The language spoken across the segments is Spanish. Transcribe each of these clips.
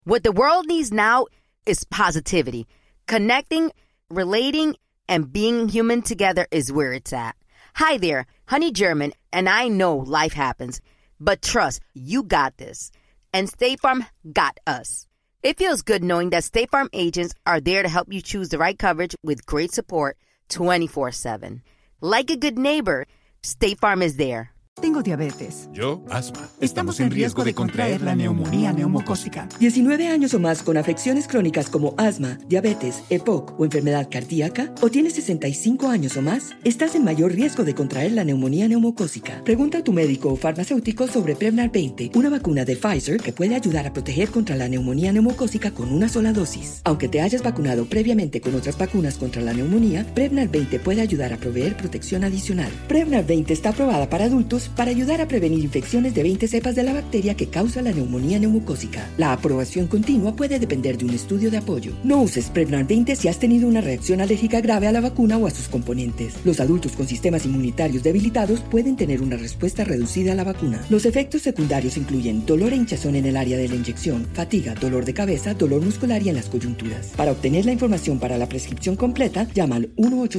What the world needs now is positivity. Connecting, relating, and being human together is where it's at. Hi there, Honey German, and I know life happens, but trust, you got this. And State Farm got us. It feels good knowing that State Farm agents are there to help you choose the right coverage with great support 24/7. Like a good neighbor, State Farm is there. Tengo diabetes. Yo, asma. Estamos en riesgo de contraer la neumonía neumocócica. 19 años o más con afecciones crónicas como asma, diabetes, EPOC o enfermedad cardíaca, o tienes 65 años o más, estás en mayor riesgo de contraer la neumonía neumocócica. Pregunta a tu médico o farmacéutico sobre Prevnar 20, una vacuna de Pfizer que puede ayudar a proteger contra la neumonía neumocócica con una sola dosis. Aunque te hayas vacunado previamente con otras vacunas contra la neumonía, Prevnar 20 puede ayudar a proveer protección adicional. Prevnar 20 está aprobada para adultos para ayudar a prevenir infecciones de 20 cepas de la bacteria que causa la neumonía neumocócica. La aprobación continua puede depender de un estudio de apoyo. No uses Prevnar 20 si has tenido una reacción alérgica grave a la vacuna o a sus componentes. Los adultos con sistemas inmunitarios debilitados pueden tener una respuesta reducida a la vacuna. Los efectos secundarios incluyen dolor e hinchazón en el área de la inyección, fatiga, dolor de cabeza, dolor muscular y en las coyunturas. Para obtener la información para la prescripción completa, llama al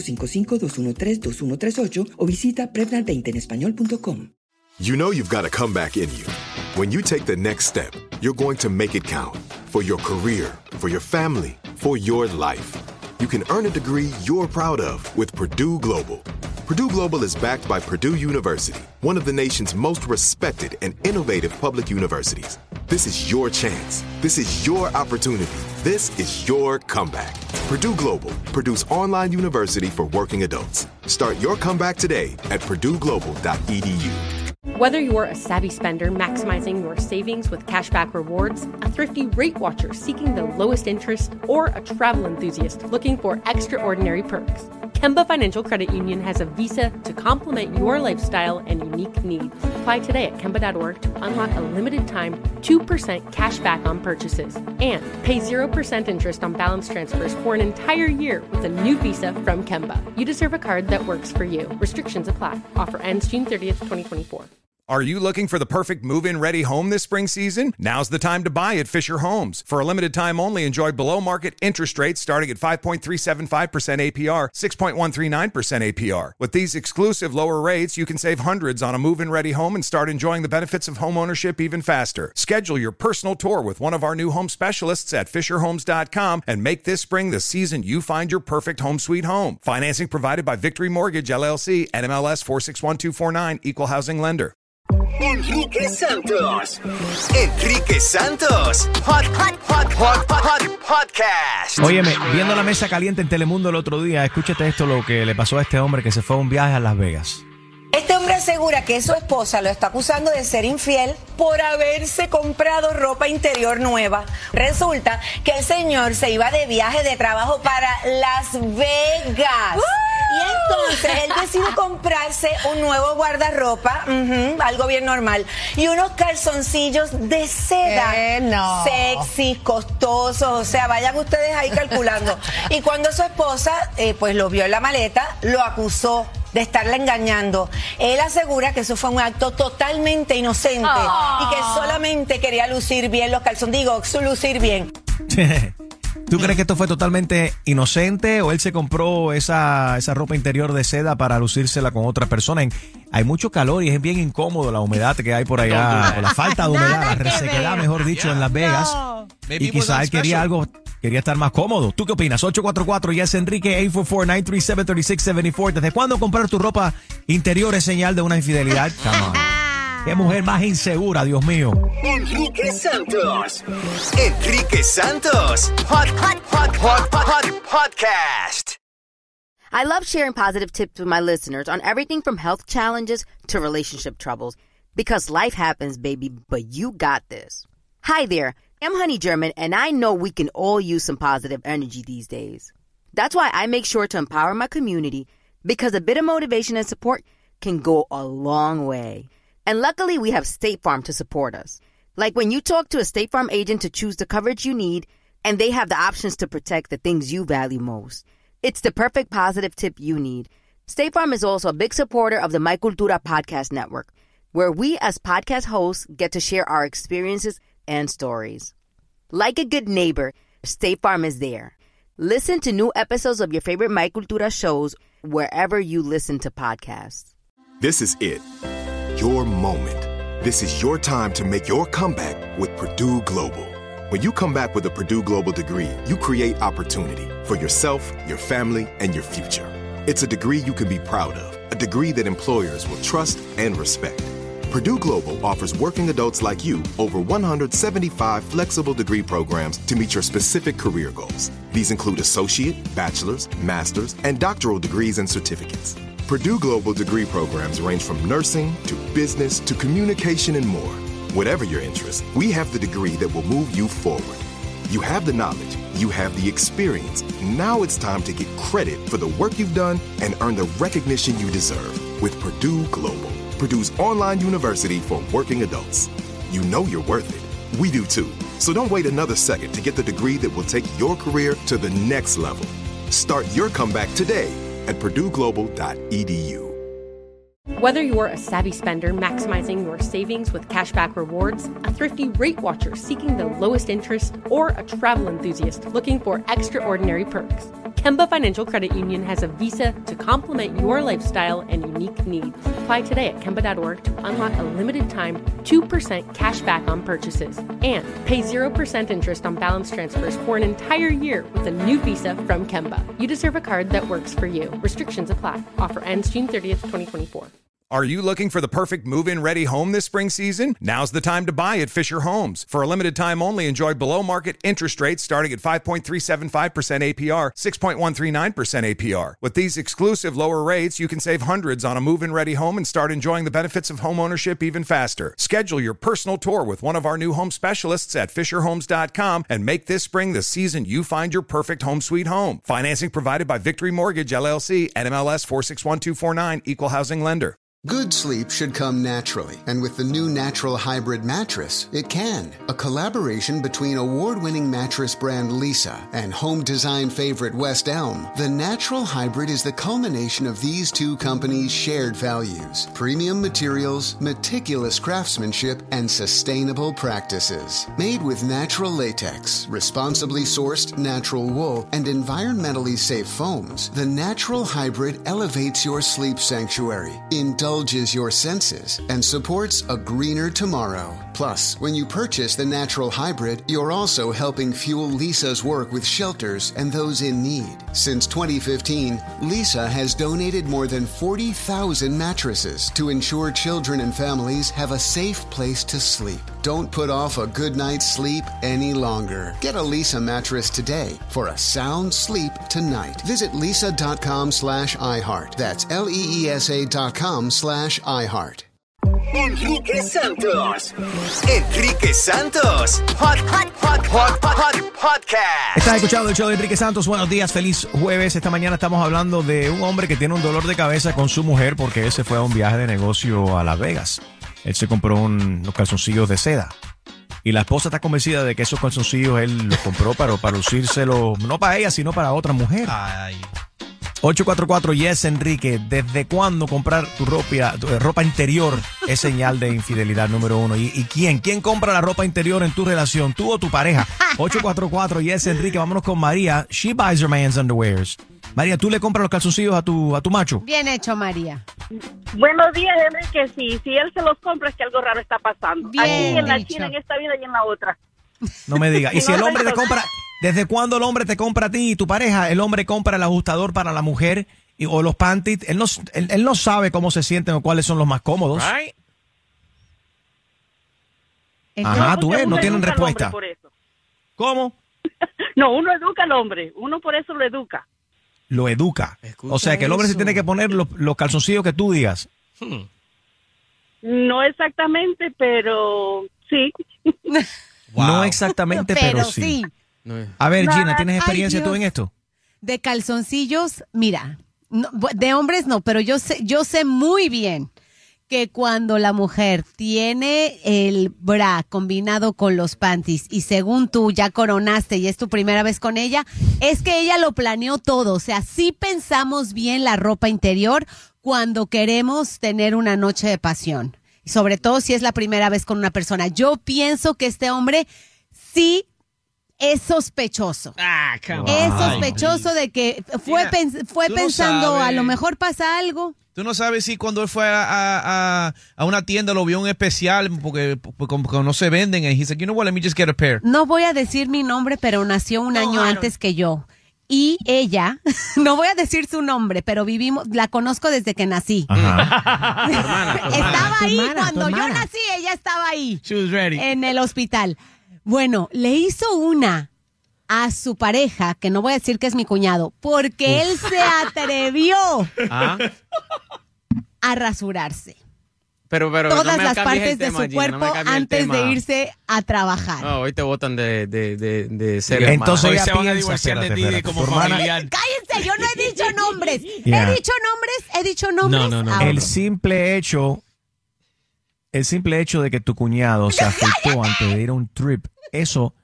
1-855-213-2138 o visita Prevnar20enespañol.com. You know you've got a comeback in you. When you take the next step, you're going to make it count. For your career, for your family, for your life. You can earn a degree you're proud of with Purdue Global. Purdue Global is backed by Purdue University, one of the nation's most respected and innovative public universities. This is your chance. This is your opportunity. This is your comeback. Purdue Global, Purdue's online university for working adults. Start your comeback today at purdueglobal.edu. Whether you're a savvy spender maximizing your savings with cashback rewards, a thrifty rate watcher seeking the lowest interest, or a travel enthusiast looking for extraordinary perks, Kemba Financial Credit Union has a visa to complement your lifestyle and unique needs. Apply today at Kemba.org to unlock a limited-time 2% cash back on purchases and pay 0% interest on balance transfers for an entire year with a new visa from Kemba. You deserve a card that works for you. Restrictions apply. Offer ends June 30th, 2024. Are you looking for the perfect move-in ready home this spring season? Now's the time to buy at Fisher Homes. For a limited time only, enjoy below-market interest rates starting at 5.375% APR, 6.139% APR. With these exclusive lower rates, you can save hundreds on a move-in ready home and start enjoying the benefits of home ownership even faster. Schedule your personal tour with one of our new home specialists at FisherHomes.com and make this spring the season you find your perfect home sweet home. Financing provided by Victory Mortgage, LLC, NMLS 461249, Equal Housing Lender. Enrique Santos. Enrique Santos. Podcast. Óyeme, viendo la mesa caliente en Telemundo el otro día, escúchate esto, lo que le pasó a este hombre que se fue a un viaje a Las Vegas. Este hombre asegura que su esposa lo está acusando de ser infiel por haberse comprado ropa interior nueva. Resulta que el señor se iba de viaje de trabajo para Las Vegas. Y entonces él decide comprarse un nuevo guardarropa, algo bien normal, y unos calzoncillos de seda, no. sexy, costosos, o sea, vayan ustedes ahí calculando. Y cuando su esposa pues lo vio en la maleta, lo acusó de estarla engañando. Él asegura que eso fue un acto totalmente inocente y que solamente quería lucir bien los calzones. Digo, lucir bien. ¿Tú crees que esto fue totalmente inocente o él se compró esa ropa interior de seda para lucírsela con otra persona? Hay mucho calor y es bien incómodo la humedad que hay por allá, o la falta de humedad, la resequedad, mejor dicho, en Las Vegas. Y quizá él quería estar más cómodo. ¿Tú qué opinas? 844 Yes Enrique, 844-937-3674. ¿Desde cuándo comprar tu ropa interior es señal de una infidelidad? Come on. ¡Qué mujer más insegura, Dios mío! Enrique Santos. Enrique Santos. Podcast. I love sharing positive tips with my listeners on everything from health challenges to relationship troubles. Because life happens, baby, but you got this. Hi there, I'm Honey German, and I know we can all use some positive energy these days. That's why I make sure to empower my community, because a bit of motivation and support can go a long way. And luckily, we have State Farm to support us. Like when you talk to a State Farm agent to choose the coverage you need, and they have the options to protect the things you value most. It's the perfect positive tip you need. State Farm is also a big supporter of the My Cultura podcast network, where we as podcast hosts get to share our experiences and stories. Like a good neighbor, State Farm is there. Listen to new episodes of your favorite My Cultura shows wherever you listen to podcasts. This is it. Your moment. This is your time to make your comeback with Purdue Global. When you come back with a Purdue Global degree, you create opportunity for yourself, your family, and your future. It's a degree you can be proud of, a degree that employers will trust and respect. Purdue Global offers working adults like you over 175 flexible degree programs to meet your specific career goals. These include associate, bachelor's, master's, and doctoral degrees and certificates. Purdue Global degree programs range from nursing to business to communication and more. Whatever your interest, we have the degree that will move you forward. You have the knowledge, you have the experience. Now it's time to get credit for the work you've done and earn the recognition you deserve with Purdue Global, Purdue's online university for working adults. You know you're worth it. We do too. So don't wait another second to get the degree that will take your career to the next level. Start your comeback today at purdueglobal.edu. Whether you're a savvy spender maximizing your savings with cashback rewards, a thrifty rate watcher seeking the lowest interest, or a travel enthusiast looking for extraordinary perks, Kemba Financial Credit Union has a visa to complement your lifestyle and unique needs. Apply today at Kemba.org to unlock a limited time 2% cash back on purchases and pay 0% interest on balance transfers for an entire year with a new visa from Kemba. You deserve a card that works for you. Restrictions apply. Offer ends June 30th, 2024. Are you looking for the perfect move-in ready home this spring season? Now's the time to buy at Fisher Homes. For a limited time only, enjoy below-market interest rates starting at 5.375% APR, 6.139% APR. With these exclusive lower rates, you can save hundreds on a move-in ready home and start enjoying the benefits of home ownership even faster. Schedule your personal tour with one of our new home specialists at FisherHomes.com and make this spring the season you find your perfect home sweet home. Financing provided by Victory Mortgage, LLC, NMLS 461249, Equal Housing Lender. Good sleep should come naturally, and with the new Natural Hybrid mattress, it can. A collaboration between award-winning mattress brand Leesa and home design favorite West Elm, the Natural Hybrid is the culmination of these two companies' shared values: premium materials, meticulous craftsmanship, and sustainable practices. Made with natural latex, responsibly sourced natural wool, and environmentally safe foams, the Natural Hybrid elevates your sleep sanctuary, indulges your senses, and supports a greener tomorrow. Plus, when you purchase the Natural Hybrid, you're also helping fuel Leesa's work with shelters and those in need. Since 2015, Leesa has donated more than 40,000 mattresses to ensure children and families have a safe place to sleep. Don't put off a good night's sleep any longer. Get a Leesa mattress today for a sound sleep tonight. Visit leesa.com/iHeart. That's LEESA.com/iHeart. Enrique Santos. Enrique Santos. Podcast. Estás escuchando el show de Enrique Santos. Buenos días, feliz jueves. Esta mañana estamos hablando de un hombre que tiene un dolor de cabeza con su mujer porque él se fue a un viaje de negocio a Las Vegas. Él se compró unos calzoncillos de seda. Y la esposa está convencida de que esos calzoncillos él los compró para lucírselo, no para ella, sino para otra mujer. Ay. 844 Yes, Enrique. ¿Desde cuándo comprar tu ropa interior es señal de infidelidad número uno? ¿Y quién? ¿Quién compra la ropa interior en tu relación? ¿Tú o tu pareja? 844 Yes, Enrique. Vámonos con María. She buys her man's underwears. María, ¿tú le compras los calzoncillos a tu macho? Bien hecho, María. Buenos días, Enrique. Sí, si él se los compra es que algo raro está pasando. Bien aquí en la dicho. China, en esta vida y en la otra. No me digas. Y si el hombre te compra, ¿desde cuándo el hombre te compra a ti y tu pareja? El hombre compra el ajustador para la mujer o los panties. Él no sabe cómo se sienten o cuáles son los más cómodos. Right. Ajá, tú ves, no tienen respuesta. Por eso. ¿Cómo? No, uno educa al hombre. Uno por eso lo educa. Lo educa. Escucha, o sea, que el hombre se tiene que poner los calzoncillos que tú digas. No exactamente, pero sí. Wow. No exactamente, pero sí. A ver, Gina, ¿tienes experiencia tú en esto? De calzoncillos, mira, no, de hombres no, pero yo sé muy bien que cuando la mujer tiene el bra combinado con los panties y según tú ya coronaste y es tu primera vez con ella, es que ella lo planeó todo. O sea, sí pensamos bien la ropa interior cuando queremos tener una noche de pasión. Y sobre todo si es la primera vez con una persona. Yo pienso que este hombre sí es sospechoso. Come on. Es sospechoso de que fue pensando, a lo mejor pasa algo. Tú no sabes si cuando él fue a una tienda lo vio un especial porque no se venden. And he's like, you know what, let me just get a pair. No voy a decir mi nombre, pero nació un año antes que yo. Y ella, no voy a decir su nombre, pero la conozco desde que nací. Ajá. Estaba ahí cuando yo nací, ella estaba ahí. She was ready. En el hospital. Bueno, le hizo una a su pareja, que no voy a decir que es mi cuñado, porque él se atrevió a rasurarse. Pero todas no las me partes de tema, su cuerpo antes de irse a trabajar. No, hoy te botan de ser entonces hermano. ella se van a piensa, divorciar de ti espérate, como tu hermana- familiar. Cállense, yo no he dicho nombres. Yeah. He dicho nombres. No. Ahora. El simple hecho de que tu cuñado se afeitó antes de ir a un trip, eso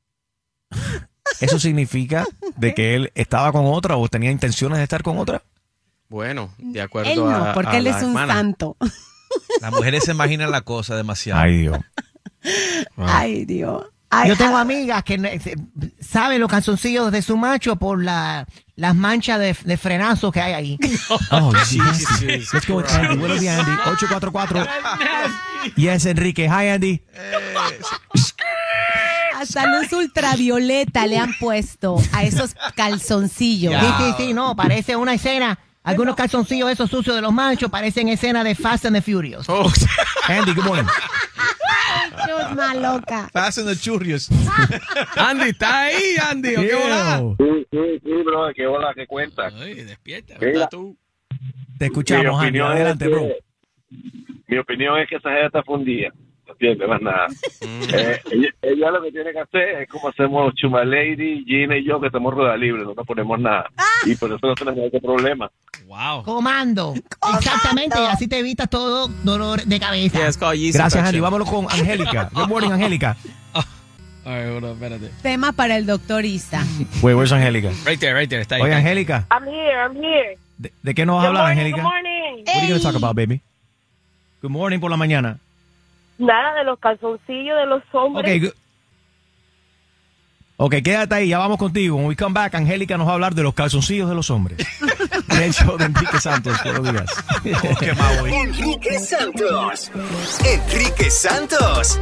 significa de que él estaba con otra o tenía intenciones de estar con otra. Bueno, de acuerdo Él no, porque a él la es un hermana. santo. Las mujeres se imaginan la cosa demasiado. Ay, Dios. Ay, Dios. Ay, Yo tengo amigas que saben los calzoncillos de su macho por las manchas de frenazo que hay ahí. Oh, Jesus. Let's go with Andy. Buenos días, Andy. 844. Yes, Enrique. Hi, Andy. Hasta luz ultravioleta le han puesto a esos calzoncillos. Sí, no, parece una escena. Algunos calzoncillos esos sucios de los machos parecen escenas de Fast and the Furious. Oh. Andy, good morning. Chusma loca. Fast and the Churrios. Andy, ¿está ahí, Andy? ¿O qué bola? Sí, bro, qué bola, qué cuenta. Ay, despierta, Mira, ¿verdad tú? Te escuchamos, Andy. Adelante, bro. Mi opinión es que esa gente está fundida. No entiende más nada. Ella lo que tiene que hacer es como hacemos Chuma Lady, Gina y yo, que estamos rueda libre, no nos ponemos nada. Y por eso no tenemos ese problema. Wow. Comando. Exactamente, así te evitas todo dolor de cabeza. Gracias, Andy. Vámonos con Angélica. Good morning, Angélica. Ay, bueno, espérate. Tema para el doctor Isa. Where's Angélica? Right there, está ahí. Oye, Angélica, I'm here. ¿de qué nos vas a hablar, Angélica? Good morning. What are you going to talk about, baby? Good morning por la mañana. Nada de los calzoncillos de los hombres. Ok, quédate ahí, ya vamos contigo. When we come back, Angélica nos va a hablar de los calzoncillos de los hombres. El show de Enrique Santos, buenos días. Enrique Santos. Enrique Santos.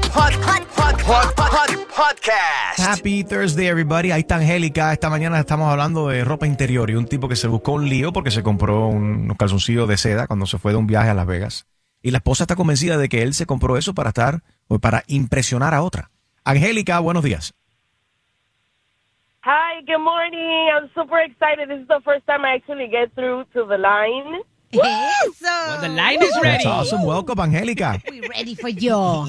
Podcast. Happy Thursday, everybody. Ahí está Angélica. Esta mañana estamos hablando de ropa interior y un tipo que se buscó un lío porque se compró unos calzoncillos de seda cuando se fue de un viaje a Las Vegas. Y la esposa está convencida de que él se compró eso para impresionar a otra. Angélica, buenos días. Hi, good morning. I'm super excited. This is the first time I actually get through to the line. Eso. Well, the line is ready. That's awesome. Welcome, Angélica. We're ready for you.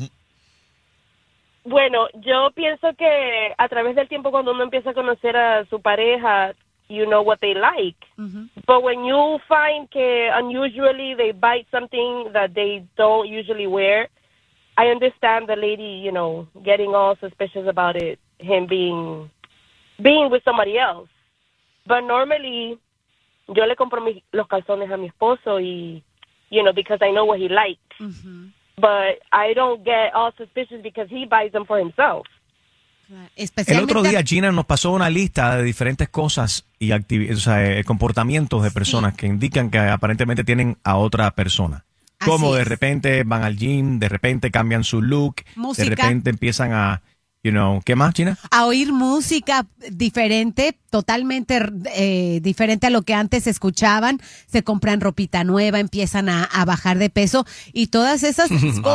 Bueno, yo pienso que a través del tiempo cuando uno empieza a conocer a su pareja, you know what they like. But when you find que unusually they buy something that they don't usually wear, I understand the lady, you know, getting all suspicious about it, him being with somebody else. But normally, yo le compro los calzones a mi esposo y, you know, because I know what he likes. But I don't get all suspicious because he buys them for himself. El otro día Gina nos pasó una lista de diferentes cosas y comportamientos de personas que indican que aparentemente tienen a otra persona. Como de repente van al gym, de repente cambian su look, Música. de repente empiezan a, ¿qué más, Gina? A oír música diferente, totalmente diferente a lo que antes escuchaban. Se compran ropita nueva, empiezan a bajar de peso y todas esas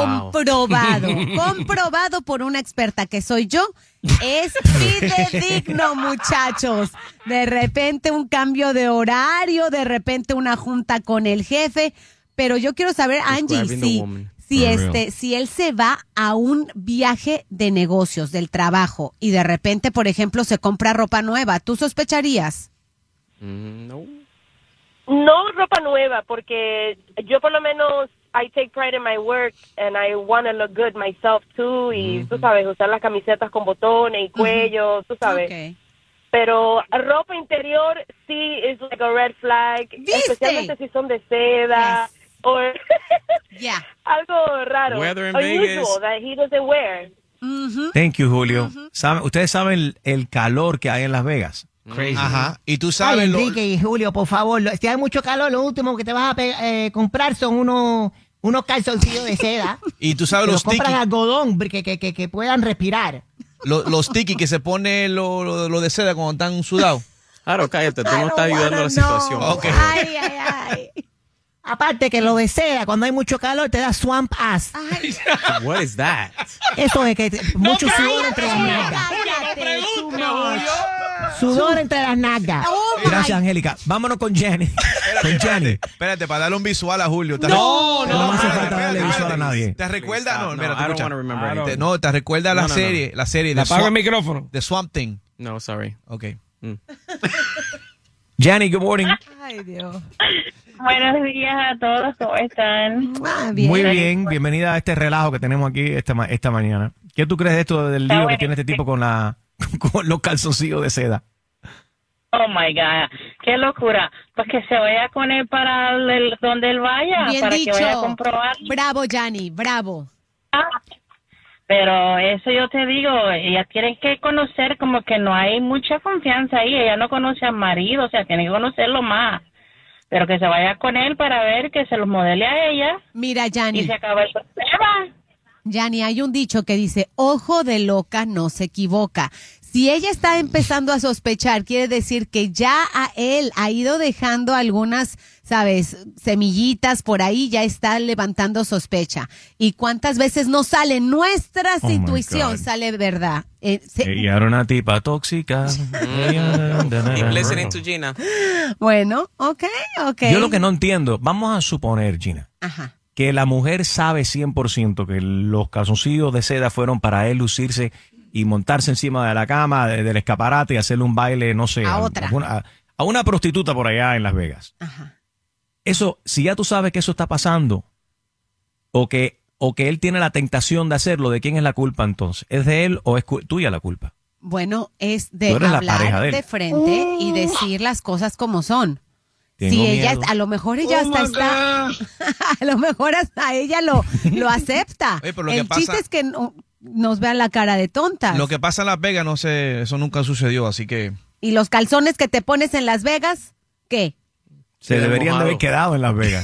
comprobado por una experta que soy yo. Es fidedigno, muchachos. De repente un cambio de horario, de repente una junta con el jefe. Pero yo quiero saber, Angie, si él se va a un viaje de negocios, del trabajo, y de repente, por ejemplo, se compra ropa nueva, ¿tú sospecharías? No ropa nueva, porque yo por lo menos I take pride in my work and I want to look good myself too, y tú sabes, usar las camisetas con botones y cuello, tú sabes. Okay. Pero ropa interior sí es like a red flag, especialmente si son de seda. Yes. Or algo raro, Weather in unusual Vegas. that he doesn't wear. Thank you, Julio. Ustedes saben el calor que hay en Las Vegas. Crazy. Ajá. Y tú Ay, sabes Enrique y Julio, por favor, si hay mucho calor, lo último que te vas a comprar son unos calzoncillos de seda. Y tú sabes los compran sticky. algodón que puedan respirar. Los sticky que se pone lo de seda cuando están sudados. Claro, cállate, tú no estás ayudando a la situación. Okay. Ay. Aparte que lo de seda, cuando hay mucho calor, te da swamp ass. What is that? Eso es que mucho sudor entre las nalgas. Sudor entre las nalgas. Gracias, Angélica. Vámonos con Jenny. Espérate, para darle un visual a Julio. No hace falta darle visual a nadie. ¿Te recuerda? No, mira, I don't want to remember anything. No, te recuerda la serie de Apaga el micrófono. The Swamp Thing. No, sorry. Okay. Jenny, good morning. Ay, Dios. Buenos días a todos, ¿cómo están? Muy bien, bienvenida a este relajo que tenemos aquí esta mañana. ¿Qué tú crees de esto del lío que tiene este tipo con los calzoncillos de seda? Oh my God, qué locura. Pues que se vaya con él para donde él vaya, Bien para dicho. que vaya a comprobar. Bravo, Yanni, bravo. Pero eso yo te digo, ella tiene que conocer, como que no hay mucha confianza ahí. Ella no conoce al marido, o sea, tiene que conocerlo más. Pero que se vaya con él para ver que se los modele a ella. Mira, Yanni. Y se acaba el problema. Yanni, hay un dicho que dice, ojo de loca no se equivoca. Si ella está empezando a sospechar, quiere decir que ya a él ha ido dejando algunas, ¿sabes?, semillitas por ahí, ya está levantando sospecha. ¿Y cuántas veces no sale nuestra Oh, my intuición? God. Sale verdad. Ella era una tipa tóxica. Keep listening to Gina. Bueno, ok. Yo lo que no entiendo, vamos a suponer, Gina, Ajá. que la mujer sabe 100% que los calzoncillos de seda fueron para él lucirse y montarse encima de la cama, del escaparate y hacerle un baile, no sé, a una prostituta por allá en Las Vegas. Ajá. Eso, si ya tú sabes que eso está pasando, o que él tiene la tentación de hacerlo, ¿de quién es la culpa entonces? ¿Es de él o es tuya la culpa? Bueno, es de Tú eres la pareja hablar de él. de frente y decir las cosas como son. Tengo Si ella, miedo. a lo mejor ella hasta está, a lo mejor hasta ella lo acepta. Oye, pero lo que El pasa- chiste es que nos vean la cara de tontas. Lo que pasa en Las Vegas, no sé, eso nunca sucedió, así que... Y los calzones que te pones en Las Vegas, ¿qué? Se deberían de haber quedado en Las Vegas.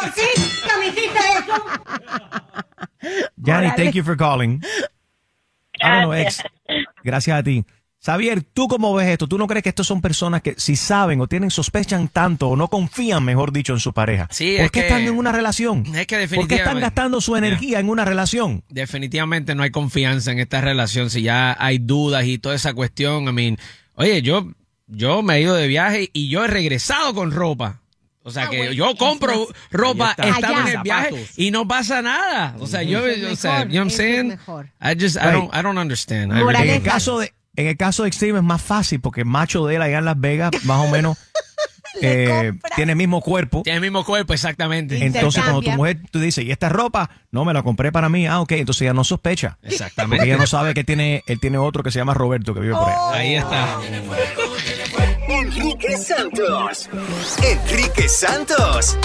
Yanni, thank you for calling. Vámonos, gracias a ti. Xavier, ¿tú cómo ves esto? ¿Tú no crees que estos son personas que si saben o sospechan tanto o no confían, mejor dicho, en su pareja? Sí, ¿Por es qué que- están en una relación? Es que ¿Por qué están definitivamente- gastando su energía en una relación? Definitivamente no hay confianza en esta relación. Si ya hay dudas y toda esa cuestión, oye, yo me he ido de viaje y yo he regresado con ropa. O sea, que yo compro ropa Ahí está. estando en Allá. el viaje Zapatos. y no pasa nada. O sea, you know what I'm saying? Right. I don't understand. I En really el don't. en el caso de Extreme es más fácil porque el macho de él allá en Las Vegas más o menos tiene el mismo cuerpo. Tiene el mismo cuerpo, exactamente. Entonces cuando tu mujer tú dices, ¿y esta ropa? No, me la compré para mí. Ah, ok, entonces ella no sospecha. Exactamente. Porque ella no sabe que él tiene otro que se llama Roberto que vive por ahí. Ahí está. Enrique Santos. Enrique Santos.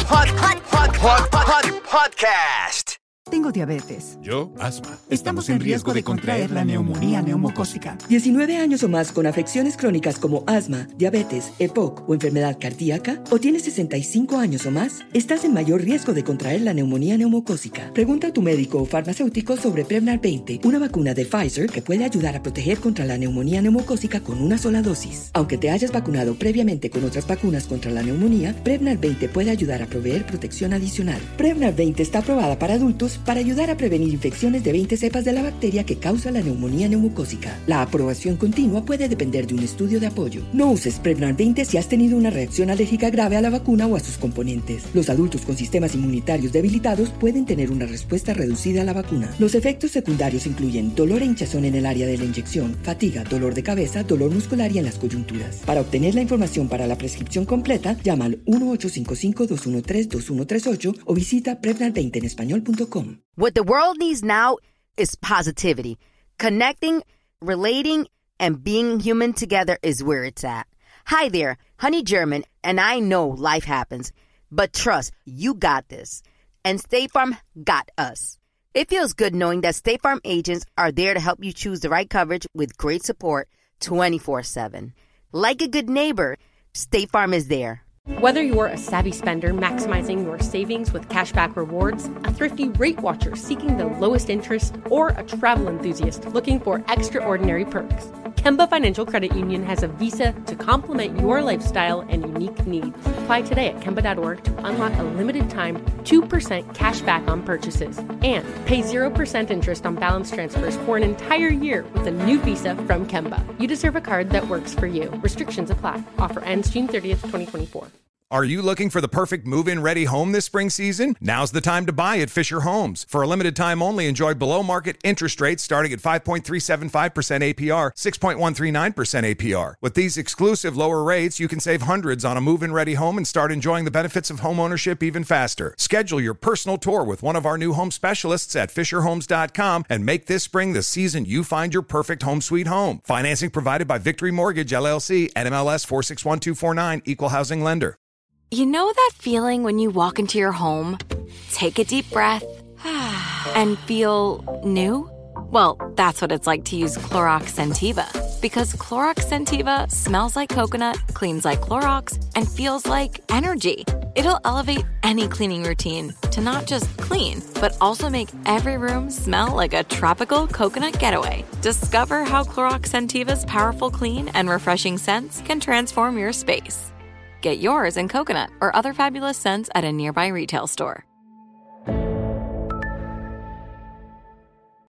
Podcast. Tengo diabetes. Yo, asma. Estamos en riesgo de contraer la neumonía neumocócica. 19 años o más con afecciones crónicas como asma, diabetes, EPOC o enfermedad cardíaca, o tienes 65 años o más, estás en mayor riesgo de contraer la neumonía neumocócica. Pregunta a tu médico o farmacéutico sobre Prevnar 20, una vacuna de Pfizer que puede ayudar a proteger contra la neumonía neumocócica con una sola dosis. Aunque te hayas vacunado previamente con otras vacunas contra la neumonía, Prevnar 20 puede ayudar a proveer protección adicional. Prevnar 20 está aprobada para adultos para ayudar a prevenir infecciones de 20 cepas de la bacteria que causa la neumonía neumocócica. La aprobación continua puede depender de un estudio de apoyo. No uses Prevnar 20 si has tenido una reacción alérgica grave a la vacuna o a sus componentes. Los adultos con sistemas inmunitarios debilitados pueden tener una respuesta reducida a la vacuna. Los efectos secundarios incluyen dolor e hinchazón en el área de la inyección, fatiga, dolor de cabeza, dolor muscular y en las coyunturas. Para obtener la información para la prescripción completa, llama al 1-855-213-2138 o visita Prevnar20enespañol.com. What the world needs now is positivity. Connecting, relating, and being human together is where it's at. Hi there, Honey German, and I know life happens, but trust, you got this. And State Farm got us. It feels good knowing that State Farm agents are there to help you choose the right coverage with great support 24/7. Like a good neighbor, State Farm is there. Whether you're a savvy spender maximizing your savings with cashback rewards, a thrifty rate watcher seeking the lowest interest, or a travel enthusiast looking for extraordinary perks, Kemba Financial Credit Union has a visa to complement your lifestyle and unique needs. Apply today at Kemba.org to unlock a limited time 2% cash back on purchases and pay 0% interest on balance transfers for an entire year with a new visa from Kemba. You deserve a card that works for you. Restrictions apply. Offer ends June 30th, 2024. Are you looking for the perfect move-in ready home this spring season? Now's the time to buy at Fisher Homes. For a limited time only, enjoy below market interest rates starting at 5.375% APR, 6.139% APR. With these exclusive lower rates, you can save hundreds on a move-in ready home and start enjoying the benefits of home ownership even faster. Schedule your personal tour with one of our new home specialists at FisherHomes.com and make this spring the season you find your perfect home sweet home. Financing provided by Victory Mortgage, LLC, NMLS 461249, Equal Housing Lender. You know that feeling when you walk into your home, take a deep breath, and feel new? Well, that's what it's like to use Clorox Scentiva. Because Clorox Scentiva smells like coconut, cleans like Clorox, and feels like energy. It'll elevate any cleaning routine to not just clean, but also make every room smell like a tropical coconut getaway. Discover how Clorox Scentiva's powerful clean and refreshing scents can transform your space. Get yours in coconut or other fabulous scents at a nearby retail store.